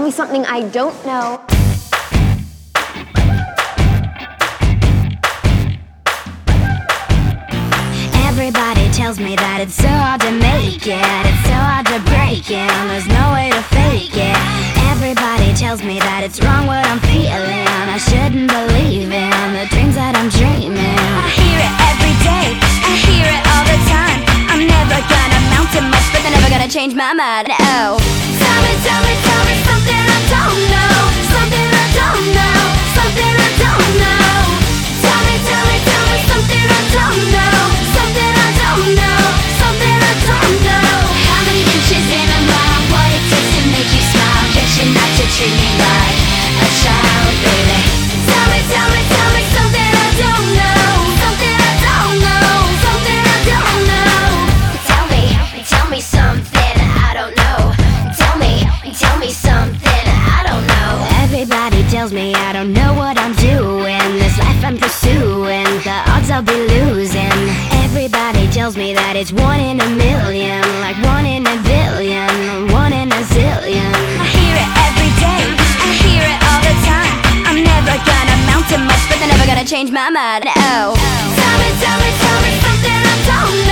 me something I don't know. Everybody tells me that it's so hard to make it, it's so hard to break it, there's no way to fake it. Everybody tells me that it's wrong what I'm feeling, I shouldn't believe in the dreams that I'm dreaming. I hear it every day, I hear it all the time. I'm never gonna amount to much, but they're never gonna change my mind. Oh, tell me something I don't know, something I don't know, something I don't know. Tell me something I don't know, something I don't know, something I don't know. How many inches in a mile? What it takes to make you smile? Get you not to treat me like a child, baby. Tell me something I don't know, something I don't know, something I don't know. Tell me something I don't know. Tell me something I don't know. Everybody tells me I don't know what I'm doing. This life I'm pursuing, the odds I'll be losing. Everybody tells me that it's 1 in a million, like 1 in a billion, 1 in a zillion. I hear it every day, I hear it all the time. I'm never gonna amount to much, but they're never gonna change my mind. Oh, tell me something I don't know.